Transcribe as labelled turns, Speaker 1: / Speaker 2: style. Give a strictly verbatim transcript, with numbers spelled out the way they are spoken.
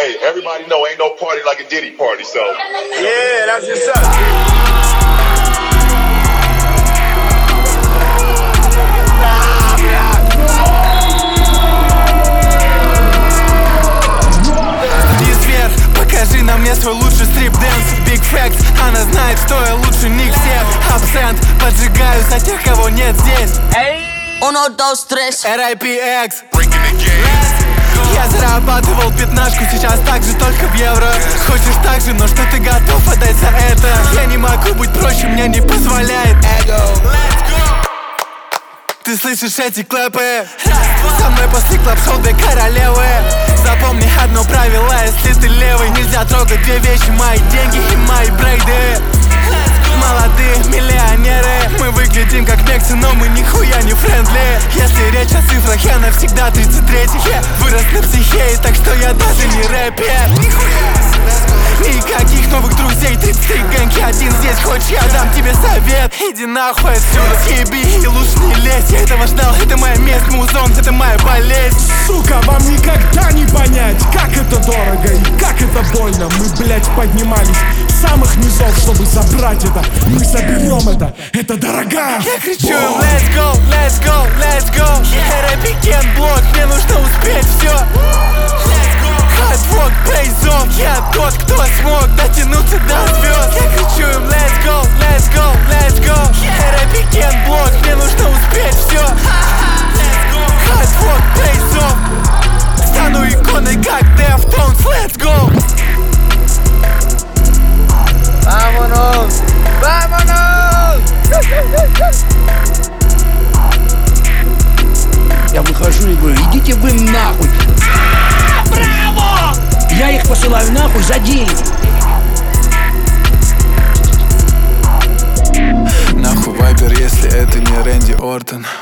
Speaker 1: hey, everybody know ain't no party like a Diddy party, so.
Speaker 2: Yeah, that's what's up.
Speaker 3: Покажи на мне свой лучший стрип-дэнс. Big Facts, она знает, что я лучше них всех. Абсент, поджигаю за тех, кого нет здесь.
Speaker 4: Uno, dos, tres.
Speaker 3: эр ай пи экс. Я зарабатывал пятнашку, сейчас так же, только в евро. Хочешь так же, но что ты готов отдать за это? Я не могу быть проще, мне не позволяет эго. Ты слышишь эти клэпы? Со мной после клаб-шоу две королевы. Запомни одно правило, если ты левый, нельзя трогать две вещи: мои деньги и мои брейды. Молодые миллионеры, мы выглядим как мексы, но мы нихуя не френдли. Если речь о цифрах, я навсегда тридцать третий. Вырос на психее, так что я даже не рэпер. Никаких новых друзей, тридцать три гэнги, один здесь. Хочешь, я дам тебе совет? Иди нахуй отсюда, съеби и лучше не лезь. Я этого ждал, это моя месть, музон, это моя болезнь.
Speaker 5: Сука, вам никогда не понять, как это дорого и как это больно. Мы, блять, поднимались с самых низов, чтобы забрать это. Мы заберем это, это дорого.
Speaker 3: Я кричу им: let's go, let's go, let's go. эр ай пи блок, мне нужно успеть все. Hardwork pays off. Я тот, кто смог дотянуться до звезд. Я кричу им: let's go, let's go, let's go. эр ай пи блок, мне нужно успеть все. Hardwork pays off. Стану иконой, как Deftones, let's go.
Speaker 2: Vámonos, vámonos.
Speaker 6: Я выхожу и говорю: идите вы нахуй. Браво! Я их посылаю нахуй за деньги.
Speaker 3: Нахуй вайпер, если это не Рэнди Ортон.